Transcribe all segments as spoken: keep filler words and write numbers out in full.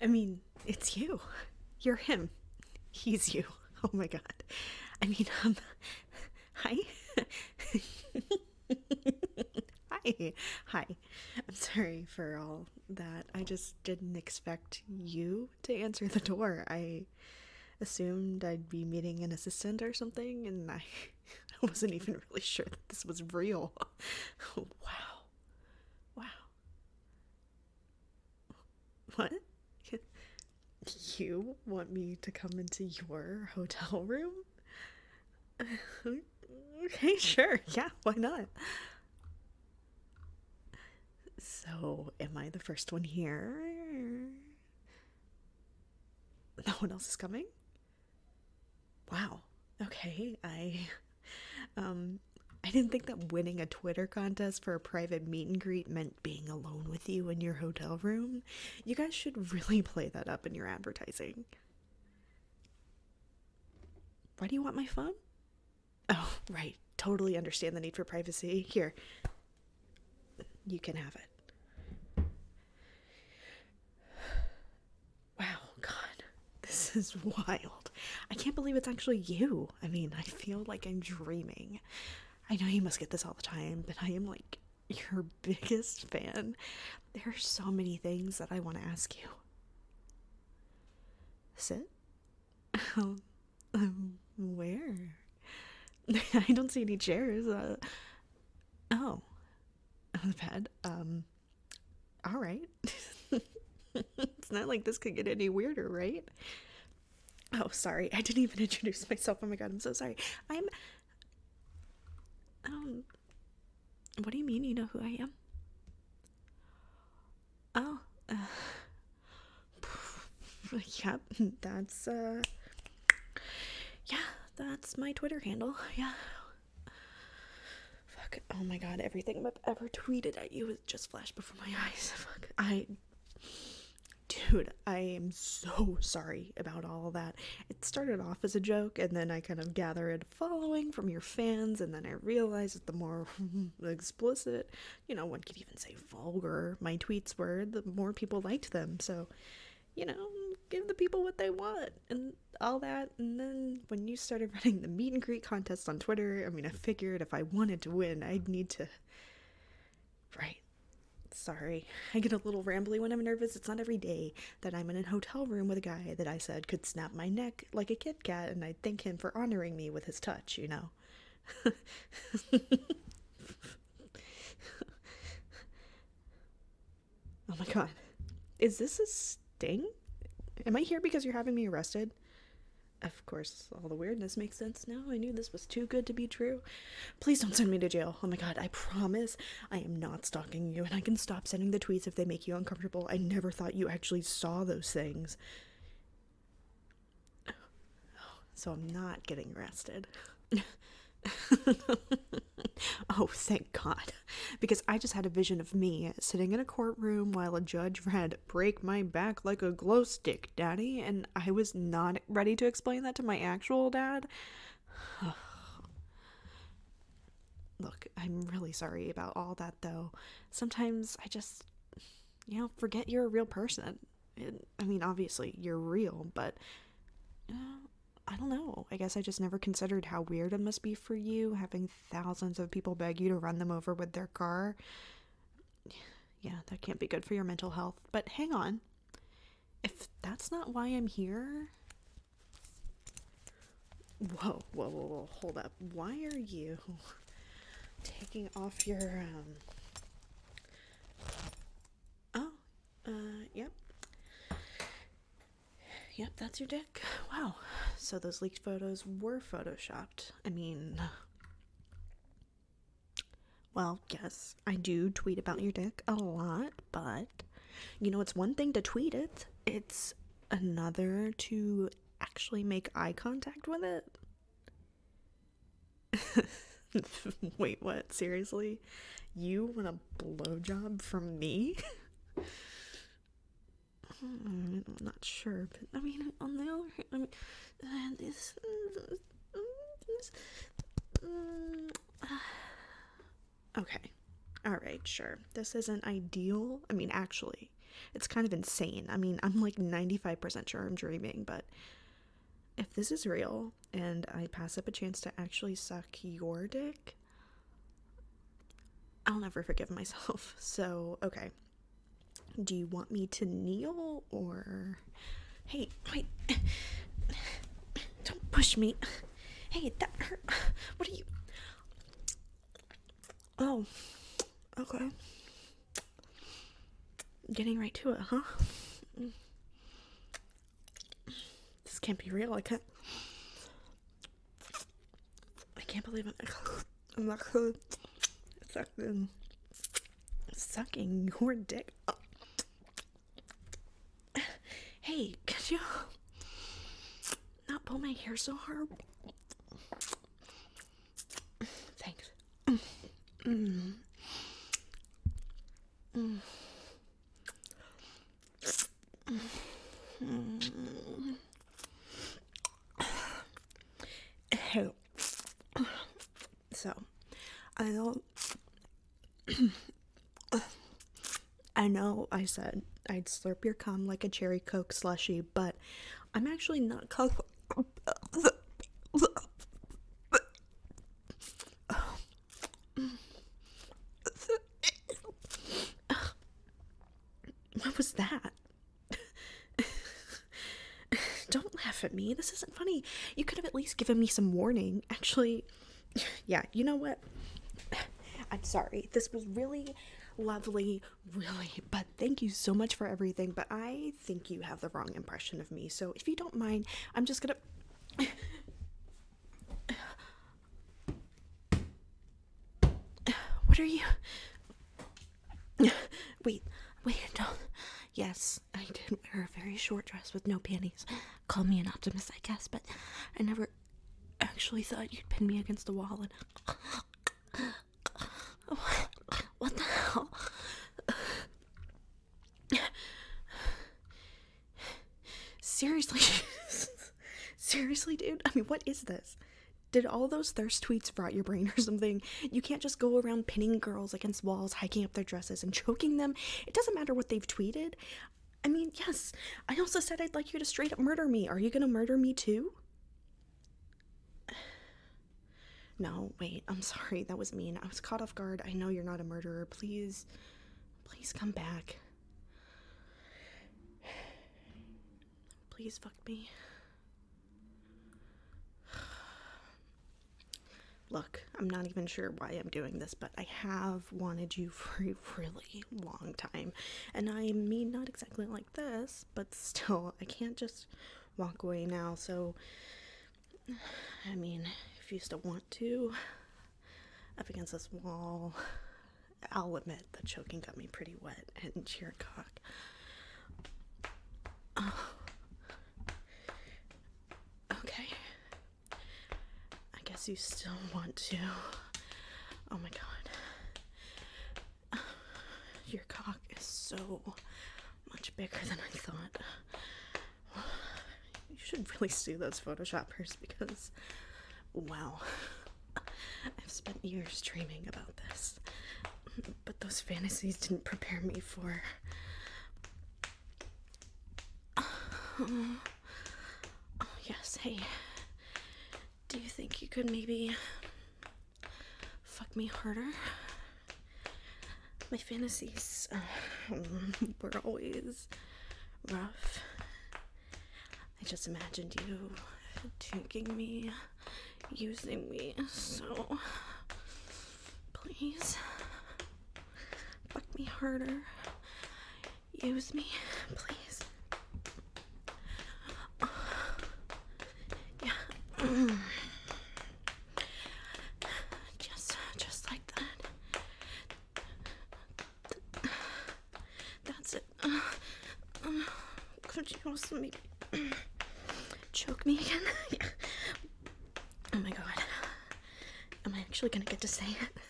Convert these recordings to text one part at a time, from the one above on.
I mean, it's you. You're him. He's you. Oh my god. I mean, um, hi. Hi. Hi. I'm sorry for all that. I just didn't expect you to answer the door. I assumed I'd be meeting an assistant or something, and I, I wasn't even really sure that this was real. Wow. Wow. What? You want me to come into your hotel room? Okay, sure. Yeah, why not? So, am I the first one here? No one else is coming? Wow. Okay, I um I didn't think that winning a Twitter contest for a private meet and greet meant being alone with you in your hotel room. You guys should really play that up in your advertising. Why do you want my phone? Oh, right. Totally understand the need for privacy. Here, you can have it. Wow, God. This is wild. I can't believe it's actually you. I mean, I feel like I'm dreaming. I know you must get this all the time, but I am like your biggest fan. There are so many things that I want to ask you. Sit? Um, um where? I don't see any chairs. Uh, oh, the bed. Um, all right. It's not like this could get any weirder, right? Oh, sorry. I didn't even introduce myself. Oh my god, I'm so sorry. I'm. Um. What do you mean you know who I am? Oh. Uh, yep. That's, uh. Yeah, that's my Twitter handle. Yeah. Fuck. Oh my god, everything I've ever tweeted at you has just flashed before my eyes. Fuck. I. Dude, I am so sorry about all of that. It started off as a joke, and then I kind of gathered a following from your fans, and then I realized that the more explicit, you know, one could even say vulgar, my tweets were, the more people liked them. So, you know, give the people what they want, and all that. And then when you started running the meet and greet contest on Twitter, I mean, I figured if I wanted to win, I'd need to. Right. Sorry, I get a little rambly when I'm nervous. It's not every day that I'm in a hotel room with a guy that I said could snap my neck like a Kit Kat, and I'd thank him for honoring me with his touch, you know? Oh my god. Is this a sting? Am I here because you're having me arrested? Of course, all the weirdness makes sense now. I knew this was too good to be true. Please don't send me to jail. Oh my god, I promise I am not stalking you, and I can stop sending the tweets if they make you uncomfortable. I never thought you actually saw those things. So I'm not getting arrested. Oh, thank God. Because I just had a vision of me sitting in a courtroom while a judge read, "Break my back like a glow stick, Daddy," and I was not ready to explain that to my actual dad. Look, I'm really sorry about all that, though. Sometimes I just, you know, forget you're a real person. It, I mean, obviously, you're real, but, you know, I don't know. I guess I just never considered how weird it must be for you having thousands of people beg you to run them over with their car. Yeah, that can't be good for your mental health. But hang on. If that's not why I'm here. Whoa, whoa, whoa, whoa. Hold up. Why are you taking off your, um. Oh, uh, yep. Yep, that's your dick. Wow. So those leaked photos were photoshopped. I mean, well, yes, I do tweet about your dick a lot, but, you know, it's one thing to tweet it, it's another to actually make eye contact with it. Wait, what? Seriously? You want a blowjob from me? I'm not sure, but I mean, on the other hand, I mean, uh, this, uh, this, uh, okay, all right, sure. This isn't ideal. I mean, actually, It's kind of insane. I mean, I'm like ninety-five percent sure I'm dreaming, but if this is real and I pass up a chance to actually suck your dick, I'll never forgive myself. So, okay. Do you want me to kneel or... Hey, wait. Don't push me. Hey, that hurt. What are you... Oh, okay. Getting right to it, huh? This can't be real. I can't... I can't believe I'm... I'm not sucking... Sucking your dick. Oh. Hey, could you not pull my hair so hard? Thanks. Mm. Mm. Mm. Hey. So, I know... I know I said I'd slurp your cum like a cherry Coke slushie, but I'm actually not Coke. What was that? Don't laugh at me. This isn't funny. You could have at least given me some warning. Actually, yeah, you know what? I'm sorry. This was really lovely, really, but thank you so much for everything. But I think you have the wrong impression of me. So if you don't mind, I'm just gonna... What are you... Wait, wait, don't... Yes, I did wear a very short dress with no panties. Call me an optimist, I guess, but I never actually thought you'd pin me against the wall and... What the hell? Seriously? Seriously, dude? I mean, what is this? Did all those thirst tweets rot your brain or something? You can't just go around pinning girls against walls, hiking up their dresses, and choking them. It doesn't matter what they've tweeted. I mean, yes, I also said I'd like you to straight up murder me. Are you gonna murder me too? No, wait, I'm sorry. That was mean. I was caught off guard. I know you're not a murderer. Please, please come back. Please fuck me. Look, I'm not even sure why I'm doing this, but I have wanted you for a really long time. And I mean, not exactly like this, but still, I can't just walk away now. So, I mean, if you still want to, up against this wall, I'll admit the choking got me pretty wet, and your cock. Oh. Okay. I guess you still want to. Oh my god. Your cock is so much bigger than I thought. You should really sue those photoshoppers because, wow, I've spent years dreaming about this, but those fantasies didn't prepare me for... Oh, yes, hey, do you think you could maybe fuck me harder? My fantasies uh, were always rough. I just imagined you taking me, using me, so please, fuck me harder, use me, please. Yeah. Just, just like that. That's it. Uh, uh, could you also maybe choke me again? Yeah. Oh my god. Am I actually gonna get to say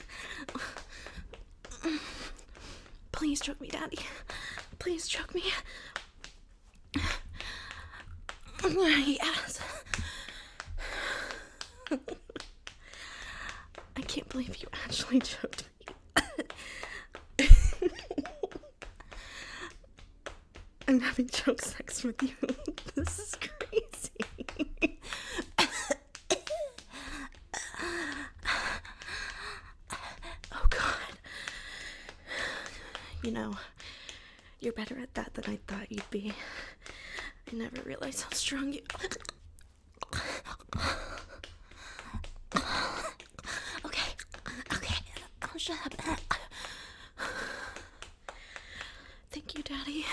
it? Please choke me, Daddy. Please choke me. Yes. I can't believe you actually choked me. I'm having joke sex with you. This is crazy. Oh God. You know, you're better at that than I thought you'd be. I never realized how strong you... Okay, okay, I'll shut up. Thank you, Daddy.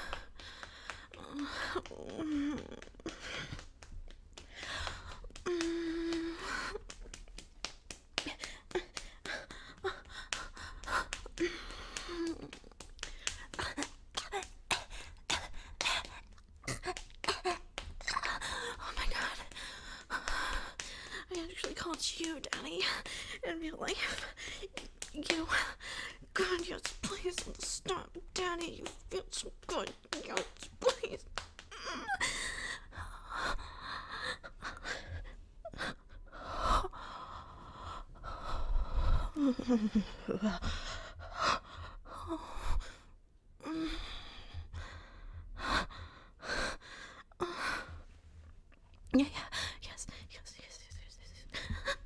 You, Daddy, in real life. You, God, yes, please stop, Daddy. You feel so good. Yes, please. Yeah, yeah, yes, yes, yes, yes, yes, yes.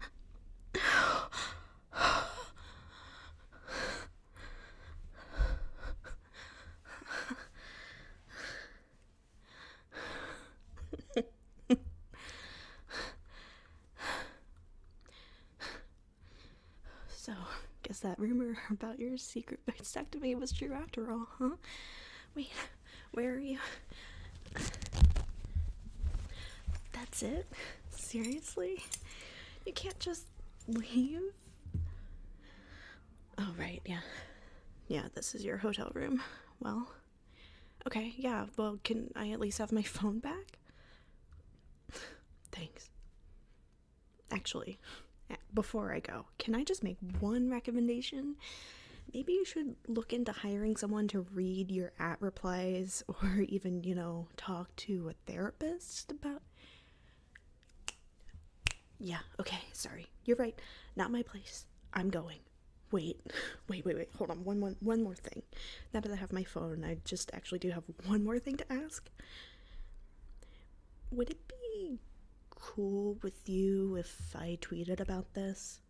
So, guess that rumor about your secret vasectomy was true after all, huh? Wait, where are you? That's it? Seriously? You can't just leave? Oh, right, yeah. Yeah, this is your hotel room. Well, okay, yeah, well, can I at least have my phone back? Thanks. Actually, before I go, can I just make one recommendation? Maybe you should look into hiring someone to read your at replies, or even, you know, talk to a therapist about... Yeah, okay, sorry. You're right. Not my place. I'm going. Wait, wait, wait, wait. Hold on. One, one, one more thing. Now that I have my phone, I just actually do have one more thing to ask. Would it be cool with you if I tweeted about this?